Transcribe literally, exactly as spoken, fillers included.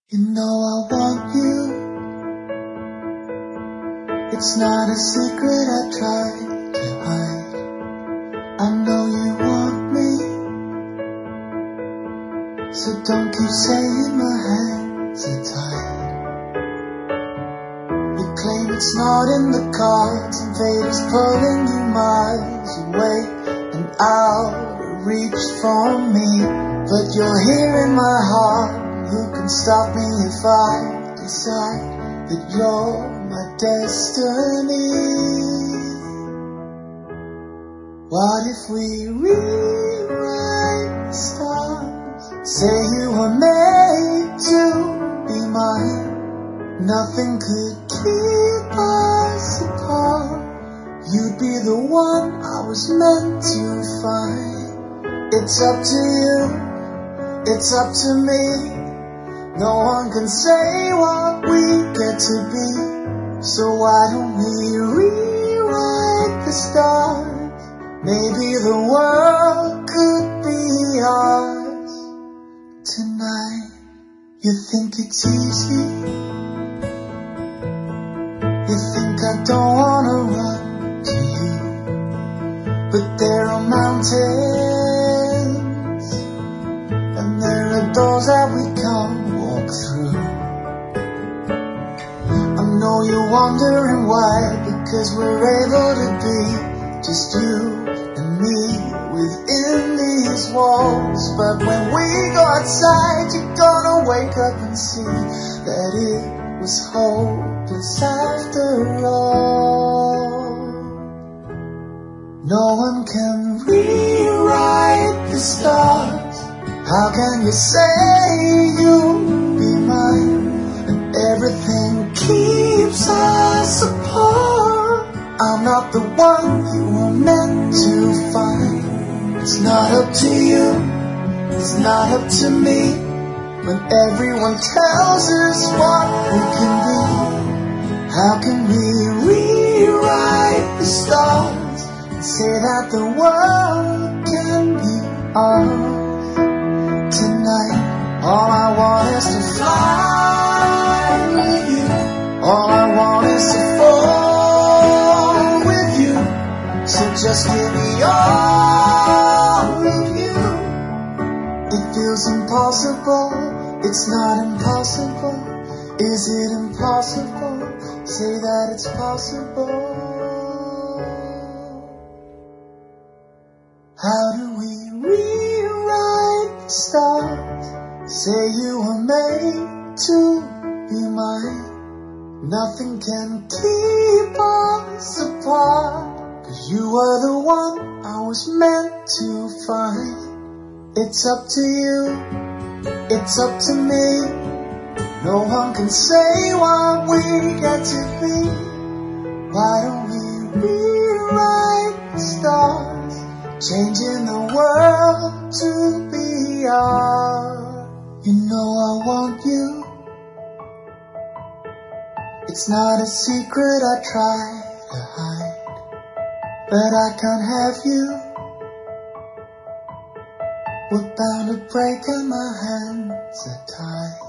You know I want you. It's not a secret I try to hide. I know you want me, so don't keep saying my hands are tied. You claim it's not in the cards, and fate is pulling you miles away and out of reach from me. But you're here in my heart. Who can stop me if I decide that you're my destiny? What if we rewrite the stars? Say you were made to be mine. Nothing could keep us apart. You'd be the one I was meant to find. It's up to you, it's up to me. No one can say what we get to be. So why don't we rewrite the stars? Maybe the world could be ours tonight. You think it's easy? You think I don't wanna run to you? But there are mountains, and there are doors that we can't through. I know you're wondering why, because we're able to be just you and me within these walls. But when we go outside, you're gonna wake up and see that it was hopeless after all. No one can rewrite the stars. How can you say you and everything keeps us apart? I'm not the one you were meant to find. It's not up to you, it's not up to me. When everyone tells us what we can be, how can we rewrite the stars and say that the world can be ours tonight? All I want is to fly with you. All I want is to fall with you. So just give me all of you. It feels impossible. It's not impossible. Is it impossible? Say that it's possible. How do we rewrite the stars? Say you were made to be mine. Nothing can keep us apart, 'cause you were the one I was meant to find. It's up to you, it's up to me. No one can say what we get to be. Why don't we rewrite the stars, changing the world to be ours? You know I want you. It's not a secret I try to hide, but I can't have you. We're bound to break and my hands are tied.